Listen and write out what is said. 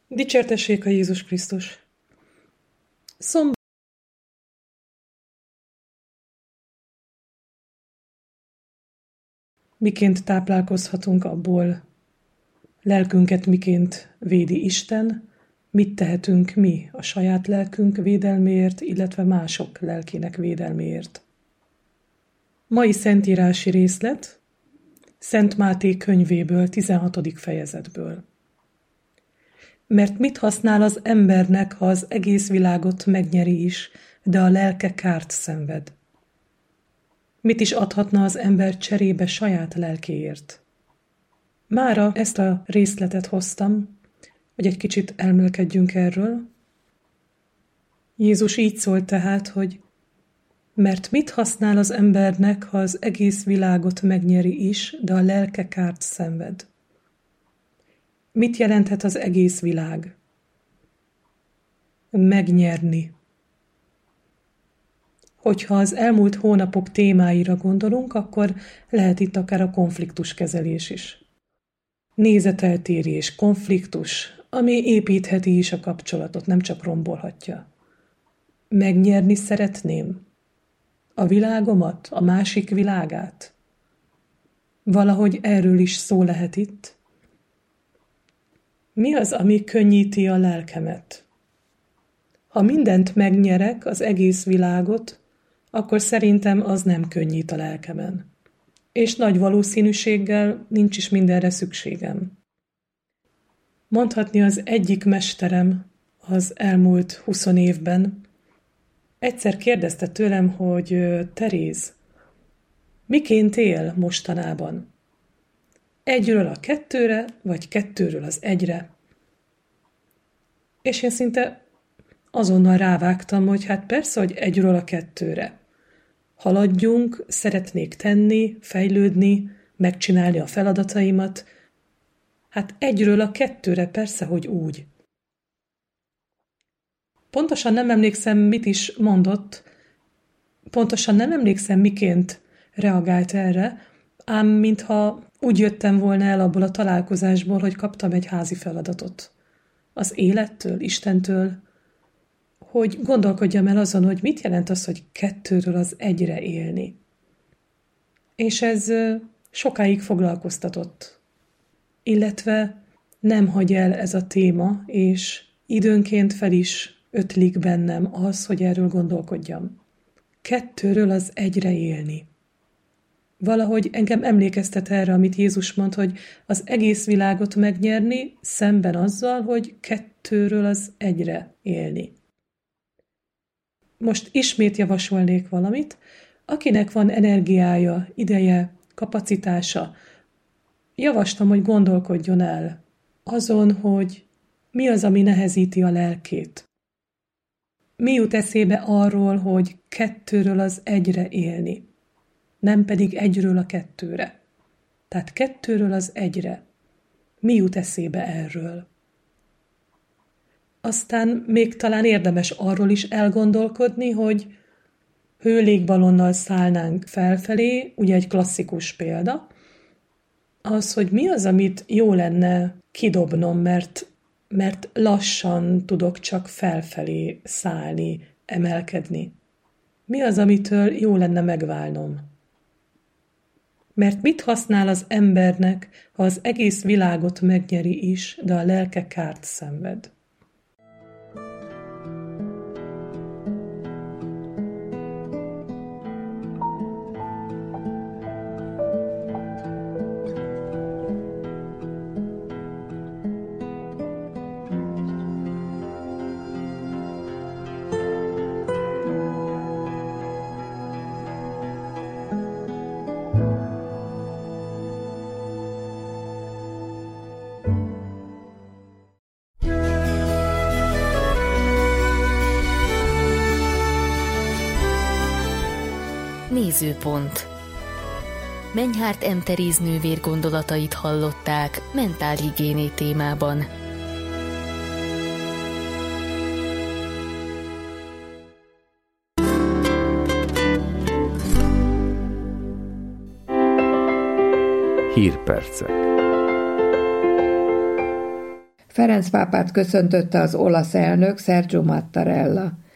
Dicsértessék a Jézus Krisztus! Miként táplálkozhatunk abból? Lelkünket miként védi Isten? Mit tehetünk mi a saját lelkünk védelméért, illetve mások lelkének védelméért? Mai szentírási részlet Szent Máté könyvéből, 16. fejezetből. Mert mit használ az embernek, ha az egész világot megnyeri is, de a lelke kárt szenved? Mit is adhatna az ember cserébe saját lelkéért? Mára ezt a részletet hoztam, hogy egy kicsit elmélkedjünk erről. Jézus így szólt tehát, hogy mert mit használ az embernek, ha az egész világot megnyeri is, de a lelke kárt szenved? Mit jelenthet az egész világ? Megnyerni. Hogyha az elmúlt hónapok témáira gondolunk, akkor lehet itt akár a konfliktuskezelés is. Nézeteltérés, konfliktus, ami építheti is a kapcsolatot, nem csak rombolhatja. Megnyerni szeretném a világomat, a másik világát. Valahogy erről is szó lehet itt. Mi az, ami könnyíti a lelkemet? Ha mindent megnyerek, az egész világot, akkor szerintem az nem könnyít a lelkemen. És nagy valószínűséggel nincs is mindenre szükségem. Mondhatni az egyik mesterem az elmúlt 20 évben egyszer kérdezte tőlem, hogy Teréz, miként él mostanában? 1-ről a 2-re, vagy 2-ről az 1-re? És én szinte azonnal rávágtam, hogy hát persze, hogy 1-ről a 2-re. Haladjunk, szeretnék tenni, fejlődni, megcsinálni a feladataimat. Hát 1-ről a 2-re persze, hogy úgy. Pontosan nem emlékszem, mit is mondott, pontosan nem emlékszem, miként reagált erre, ám mintha úgy jöttem volna el abból a találkozásból, hogy kaptam egy házi feladatot. Az élettől, Istentől, hogy gondolkodjam el azon, hogy mit jelent az, hogy 2-ről az 1-re élni. És ez sokáig foglalkoztatott. Illetve nem hagy el ez a téma, és időnként fel is ötlik bennem az, hogy erről gondolkodjam. 2-ről az 1-re élni. Valahogy engem emlékeztet erre, amit Jézus mond, hogy az egész világot megnyerni szemben azzal, hogy 2-ről az 1-re élni. Most ismét javasolnék valamit, akinek van energiája, ideje, kapacitása, javaslom, hogy gondolkodjon el azon, hogy mi az, ami nehezíti a lelkét. Mi jut eszébe arról, hogy 2-ről az 1-re élni, nem pedig 1-ről a 2-re. Tehát 2-ről az 1-re. Mi jut eszébe erről? Aztán még talán érdemes arról is elgondolkodni, hogy hőlégballonnal szállnánk felfelé, ugye egy klasszikus példa, az, hogy mi az, amit jó lenne kidobnom, mert lassan tudok csak felfelé szállni, emelkedni. Mi az, amitől jó lenne megválnom? Mert mit használ az embernek, ha az egész világot megnyeri is, de a lelke kárt szenved? Nézőpont. Menyhárt M. Teréz nővér gondolatait hallották mentálhigiéné témában. Hírpercek. Ferenc pápát köszöntötte az olasz elnök, Sergio Mattarella.